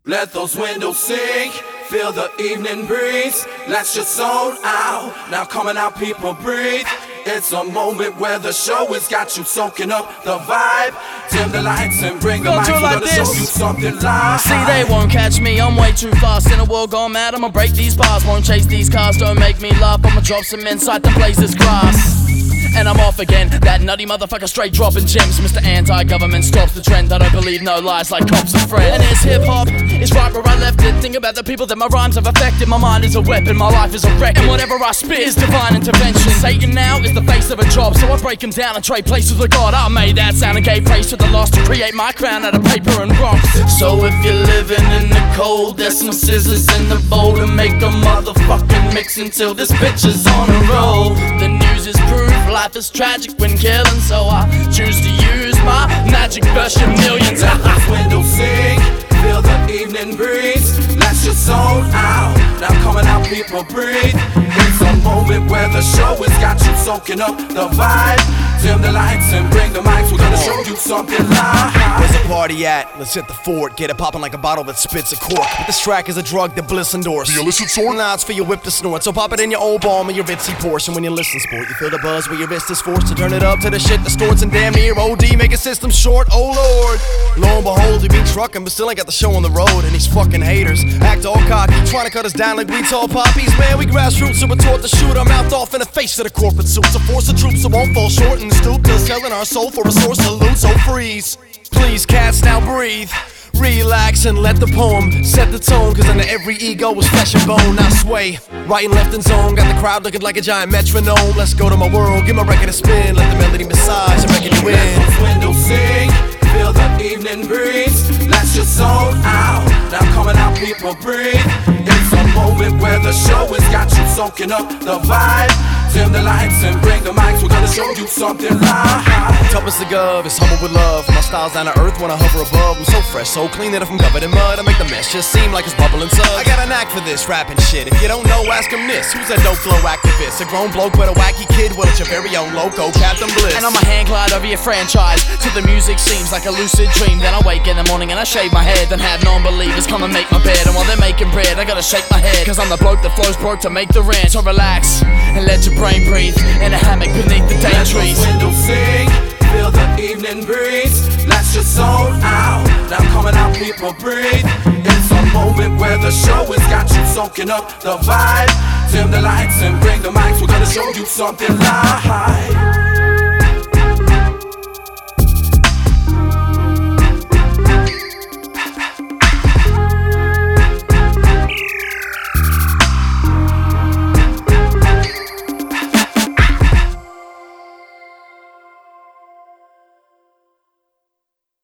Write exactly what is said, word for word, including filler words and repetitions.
Let those windows sink, feel the evening breeze. Let's just zone out, now coming out people breathe. It's a moment where the show has got you soaking up the vibe. Dim the lights and bring the mic, we're like gonna show you something live. See, they won't catch me, I'm way too fast. In a world gone mad, I'ma break these bars. Won't chase these cars, don't make me laugh. I'ma drop some insight that blazes grass. And I'm off again, that nutty motherfucker straight dropping gems. Mister Anti-Government stops the trend. I don't believe no lies like cops are friends. And it's hip-hop, it's right where I left it. Think about the people that my rhymes have affected. My mind is a weapon, my life is a record, and whatever I spit is divine intervention. Satan now is the face of a job, so I break him down and trade places with God. I made that sound and gave praise to the lost to create my crown out of paper and rocks. So if you're living in the cold, there's some scissors in the bowl to make a motherfucking mix until this bitch is on a roll. The news is proof, life is tragic when killing, so I choose to use my magic version millions. Let those windows sink, feel the evening breeze. Let's just zone out, now coming out people breathe. It's a moment where the show has got you soaking up the vibe. Dim the lights and bring the mics, we're gonna show you something live. Where's the party at? Let's hit the fort. Get it poppin' like a bottle that spits a cork. But this track is a drug that Bliss endorse. The illicit sort? Nah, it's for your whip to snort. So pop it in your old balm and your Vitsy Porsche. And when you listen, sport, you feel the buzz where your wrist is forced to turn it up to the shit that distorts and damn near O D, make a system short. Oh lord. Lo and behold, we been trucking, but still ain't got the show on the road. And these fucking haters act all cocky, trying to cut us down like we tall poppies. Man, we grassroots, so we're taught to shoot our mouth off in the face of the corporate suits. A force of troops that won't fall short and stoop till selling our soul for a source of loot. So freeze, please, cats, now breathe. Relax and let the poem set the tone, cause under every ego is flesh and bone. Now sway, right and left in zone. Got the crowd looking like a giant metronome. Let's go to my world, give my record a spin. Let the melody massage and reckon you win. Let those windows sink, feel the evening breeze. Let's just zone out, now coming out people breathe. It's a moment where the show has got you soaking up the vibe. Dim the lights and bring the mics, we're gonna show you something live. Toughest the gov is humble with love. My style's down to earth when I hover above. I'm so fresh, so clean that if I'm covered in mud, I make the mess just seem like it's bubbling suds. I got a knack for this rapping shit. If you don't know, ask him this. Who's that dope flow activist? A grown bloke but a wacky kid? Well, it's your very own loco, Captain Bliss. And I'ma hand glide over your franchise till the music seems like a lucid dream. Then I wake in the morning and I shave my head, then have non-believers come and make my bed. And while they're making bread, I gotta shake my head, cause I'm the bloke that flows broke to make the rent. So relax and let your brain breathe in a hammock beneath the day trees. Let those windows sink, feel the evening breeze. Let's just zone out, now coming out people breathe. It's a moment where the show has got you soaking up the vibe. Dim the lights and bring the mics, we're gonna show you something live.